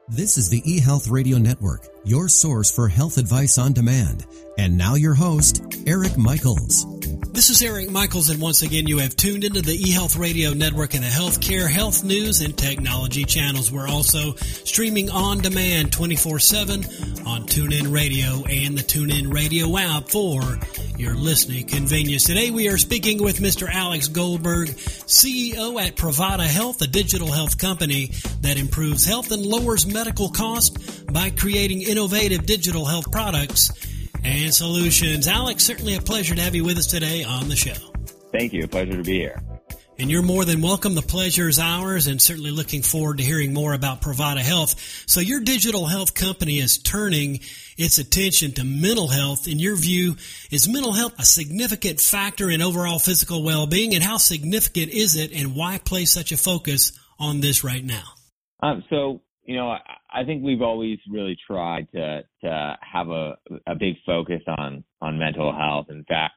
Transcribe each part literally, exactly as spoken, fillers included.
This is the eHealth Radio Network, your source for health advice on demand. And now your host, Eric Michaels. This is Eric Michaels, and once again you have tuned into the eHealth Radio Network and the healthcare, health news, and technology channels. We're also streaming on demand twenty-four seven on TuneIn Radio and the TuneIn Radio app for your listening convenience. Today we are speaking with Mister Alex Goldberg, C E O at Privata Health, a digital health company that improves health and lowers medical costs by creating innovative digital health products and solutions. Alex, certainly a pleasure to have you with us today on the show. Thank you. A pleasure to be here. And you're more than welcome. The pleasure is ours, and certainly looking forward to hearing more about Privata Health. So your digital health company is turning its attention to mental health. In your view, is mental health a significant factor in overall physical well-being, and how significant is it, and why place such a focus on this right now? Um, so, you know, I, I think we've always really tried to to have a, a big focus on, on mental health. In fact,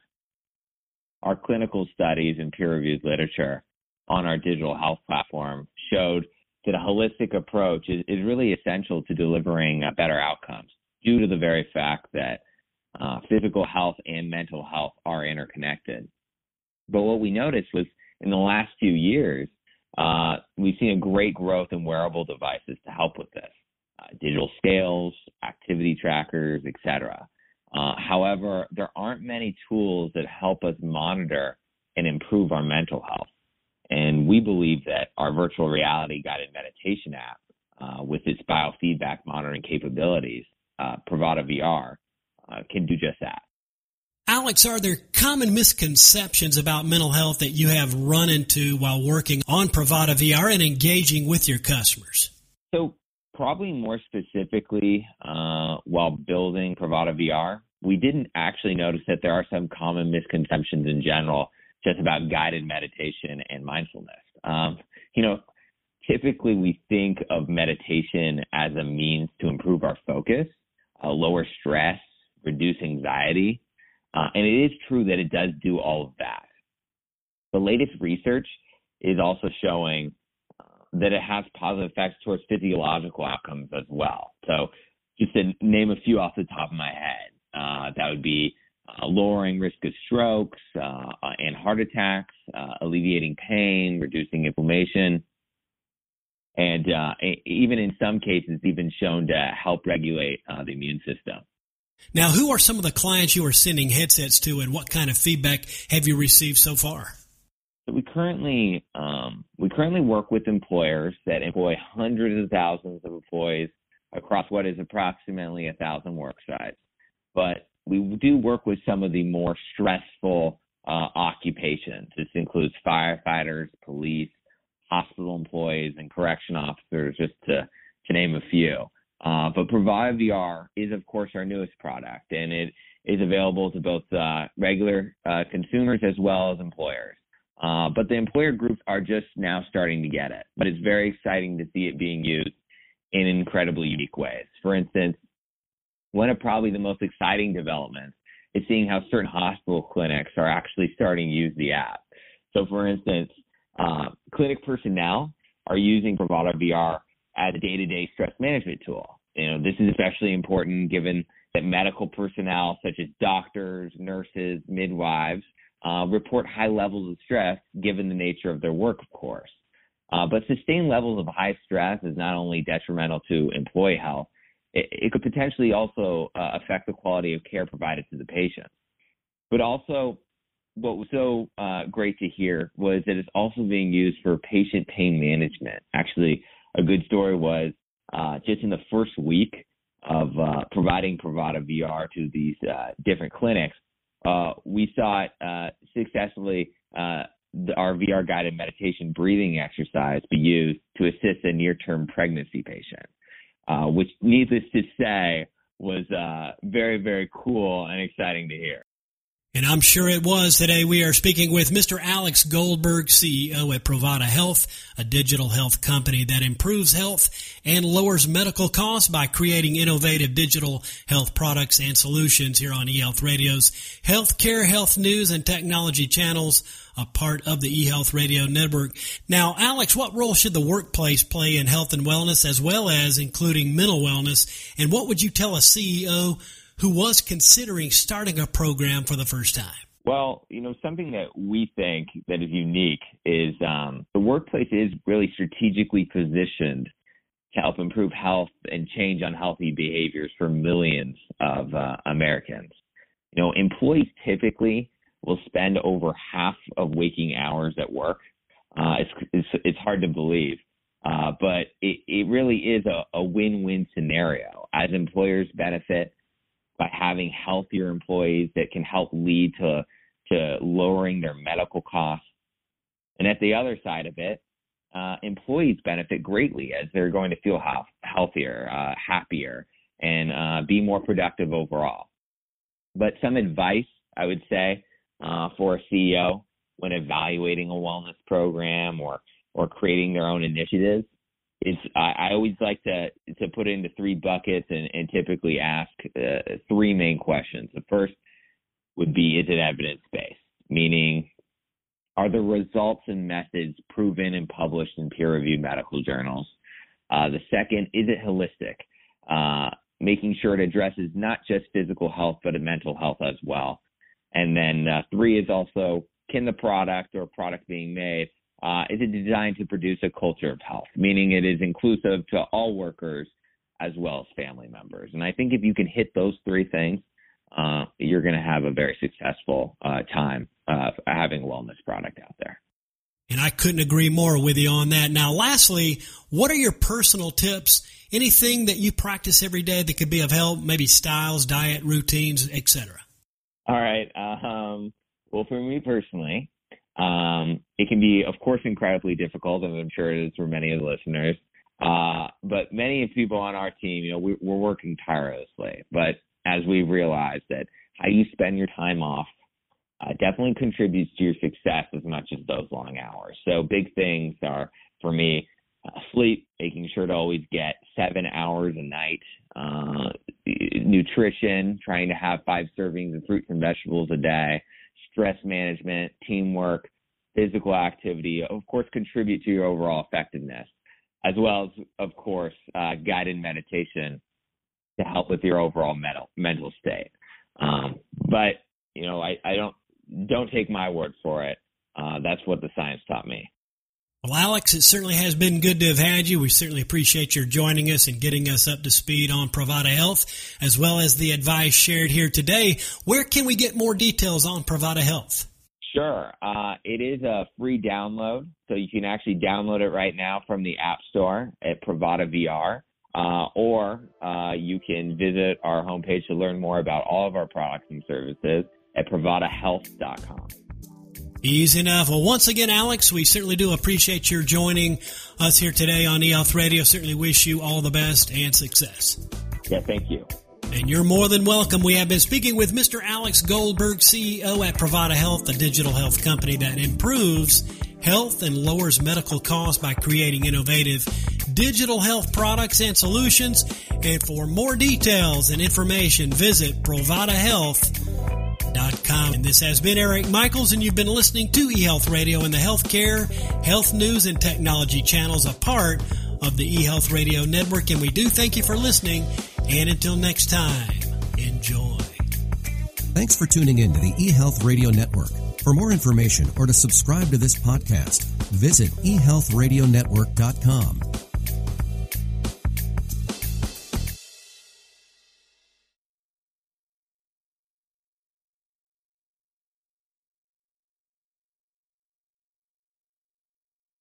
our clinical studies and peer-reviewed literature on our digital health platform showed that a holistic approach is, is really essential to delivering uh, better outcomes due to the very fact that uh, physical health and mental health are interconnected. But what we noticed was in the last few years, uh, we've seen a great growth in wearable devices to help with this, uh, digital scales, activity trackers, et cetera. Uh, however, there aren't many tools that help us monitor and improve our mental health. And we believe that our virtual reality guided meditation app, uh, with its biofeedback monitoring capabilities, uh, Privata V R, uh, can do just that. Alex, are there common misconceptions about mental health that you have run into while working on Privata V R and engaging with your customers? So probably more specifically, uh, while building Privata V R, we didn't actually notice that there are some common misconceptions in general just about guided meditation and mindfulness. Um, you know, typically we think of meditation as a means to improve our focus, uh, lower stress, reduce anxiety. Uh, and it is true that it does do all of that. The latest research is also showing uh, that it has positive effects towards physiological outcomes as well. So just to name a few off the top of my head, uh, that would be uh, lowering risk of strokes uh, and heart attacks, uh, alleviating pain, reducing inflammation, and uh, even in some cases, even shown to help regulate uh, the immune system. Now, who are some of the clients you are sending headsets to, and what kind of feedback have you received so far? So we currently um, we currently work with employers that employ hundreds of thousands of employees across what is approximately a thousand work sites. But we do work with some of the more stressful uh, occupations. This includes firefighters, police, hospital employees, and correction officers, just to, to name a few. Uh, but Privata V R is, of course, our newest product, and it is available to both uh, regular uh, consumers as well as employers. Uh, but the employer groups are just now starting to get it. But it's very exciting to see it being used in incredibly unique ways. For instance, one of probably the most exciting developments is seeing how certain hospital clinics are actually starting to use the app. So, for instance, uh, clinic personnel are using Privata V R as a day-to-day stress management tool. You know, this is especially important given that medical personnel such as doctors, nurses, midwives uh, report high levels of stress given the nature of their work, of course. Uh, but sustained levels of high stress is not only detrimental to employee health, it, it could potentially also uh, affect the quality of care provided to the patient. But also, what was so uh, great to hear was that it's also being used for patient pain management. Actually, a good story was uh, just in the first week of uh, providing Privata V R to these uh, different clinics, uh, we saw it uh, successfully, uh, the, our V R-guided meditation breathing exercise be used to assist a near-term pregnancy patient, uh, which, needless to say, was uh, very, very cool and exciting to hear. And I'm sure it was. Today we are speaking with Mister Alex Goldberg, C E O at Privata Health, a digital health company that improves health and lowers medical costs by creating innovative digital health products and solutions here on eHealth Radio's Healthcare, Health News, and Technology channels a part of the eHealth Radio Network. Now, Alex, what role should the workplace play in health and wellness, as well as including mental wellness? And what would you tell a C E O who was considering starting a program for the first time? Well, you know, something that we think that is unique is um, the workplace is really strategically positioned to help improve health and change unhealthy behaviors for millions of uh, Americans. You know, employees typically will spend over half of waking hours at work. Uh, it's, it's it's hard to believe, uh, but it, it really is a, a win-win scenario, as employers benefit by having healthier employees that can help lead to to lowering their medical costs. And at the other side of it, uh, employees benefit greatly as they're going to feel health, healthier, uh, happier, and uh, be more productive overall. But some advice, I would say, uh, for a C E O when evaluating a wellness program or or creating their own initiatives is I, I always like to to put it into three buckets and, and typically ask uh, three main questions. The first would be, is it evidence-based? Meaning, are the results and methods proven and published in peer-reviewed medical journals? Uh, the second, is it holistic? Uh, making sure it addresses not just physical health, but mental health as well. And then uh, three is also, can the product or product being made, uh, is it designed to produce a culture of health? Meaning it is inclusive to all workers as well as family members. And I think if you can hit those three things, Uh, you're going to have a very successful uh, time uh, having a wellness product out there. And I couldn't agree more with you on that. Now, lastly, what are your personal tips? Anything that you practice every day that could be of help, maybe styles, diet, routines, et cetera? All right. Um, well, for me personally, um, it can be, of course, incredibly difficult, and I'm sure it is for many of the listeners. Uh, but many of the people on our team, you know, we, we're working tirelessly, but as we realize that how you spend your time off uh, definitely contributes to your success as much as those long hours. So big things are, for me, uh, sleep, making sure to always get seven hours a night, uh, nutrition, trying to have five servings of fruits and vegetables a day, stress management, teamwork, physical activity, of course, contribute to your overall effectiveness, as well as, of course, uh, guided meditation to help with your overall mental mental state. Um, but, you know, I, I don't don't take my word for it. Uh, that's what the science taught me. Well, Alex, it certainly has been good to have had you. We certainly appreciate your joining us and getting us up to speed on Privata Health, as well as the advice shared here today. Where can we get more details on Privata Health? Sure. Uh, it is a free download, so you can actually download it right now from the App Store at Privata V R. Uh, or uh, you can visit our homepage to learn more about all of our products and services at privata health dot com. Easy enough. Well, once again, Alex, we certainly do appreciate your joining us here today on eHealth Radio. Certainly wish you all the best and success. Yeah, thank you. And you're more than welcome. We have been speaking with Mister Alex Goldberg, C E O at Privata Health, a digital health company that improves health and lowers medical costs by creating innovative digital health products and solutions. And for more details and information, visit privata health dot com. And this has been Eric Michaels, and you've been listening to eHealth Radio and the Healthcare, Health News, and Technology channels, a part of the eHealth Radio Network. And we do thank you for listening. And until next time, enjoy. Thanks for tuning in to the eHealth Radio Network. For more information or to subscribe to this podcast, visit e health radio network dot com.